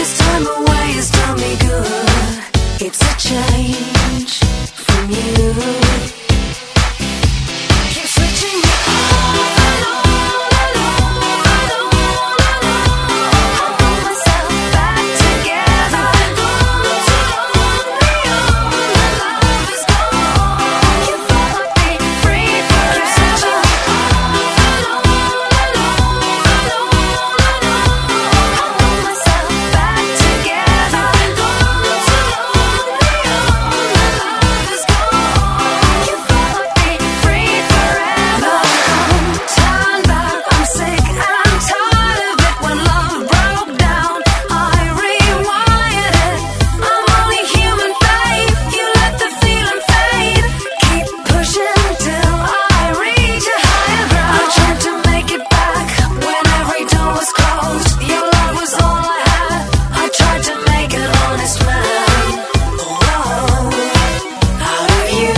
this time away has done me good. It's a change from you. Keep switching me on and on and on and on and on. I want myself back together. Gone too long, beyond the love is gone. You thought I'd be free forever. Keep switching me on and on and on and on and on. I want myself back together. Gone too long, beyond the love is gone. You thought I'd be free forever. Turn back, I'm sick and tired of it. When love broke down, I rewired it. I'm only human, babe. You let the feeling fade. Keep pushing till I reach a higher ground. I tried to make it back when every door was closed. Your love was all I had. I tried to make an honest man. Whoa, out of you.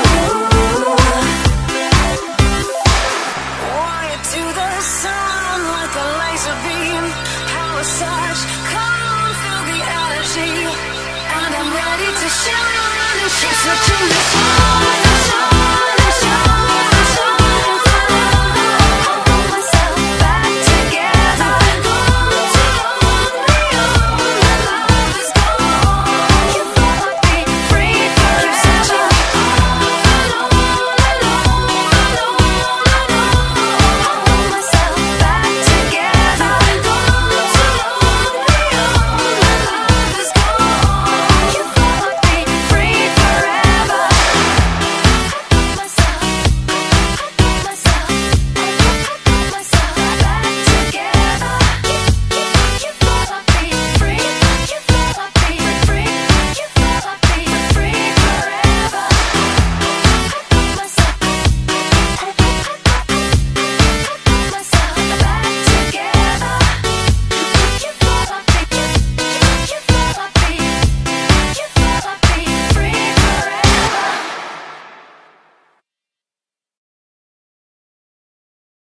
Wired to the sun like a laser beam. Power surge, come on, feel the energy. And I'm ready to shine and keep switching this on.